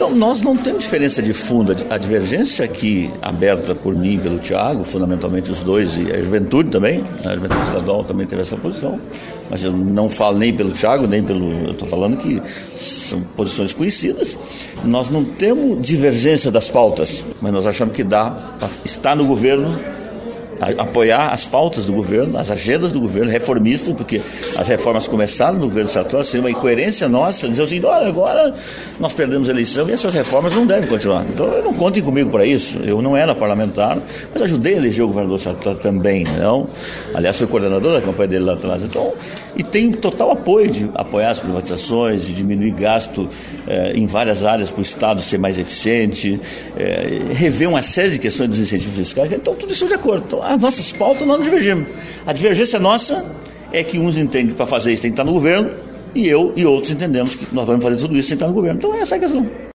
Então, nós não temos diferença de fundo. A divergência aqui, aberta por mim e pelo Thiago, fundamentalmente os dois, e a Juventude também, a Juventude Estadual também teve essa posição, mas eu não falo nem pelo Thiago, nem pelo... Eu estou falando que são posições conhecidas. Nós não temos divergência das pautas, mas nós achamos que dá para estar no governo, apoiar as pautas do governo, as agendas do governo, reformistas, porque as reformas começaram no governo Sartori, seria uma incoerência nossa, dizer assim, olha, agora nós perdemos a eleição e essas reformas não devem continuar. Então, não contem comigo para isso, eu não era parlamentar, mas ajudei a eleger o governador Sartori também, não? Aliás, fui coordenador da campanha dele lá atrás, então, e tem total apoio de apoiar as privatizações, de diminuir gasto em várias áreas para o Estado ser mais eficiente, rever uma série de questões dos incentivos fiscais, então tudo isso é de acordo. Então, as nossas pautas nós não divergimos. A divergência nossa é que uns entendem que para fazer isso tem que estar no governo, e eu e outros entendemos que nós vamos fazer tudo isso sem estar no governo. Então essa é a questão.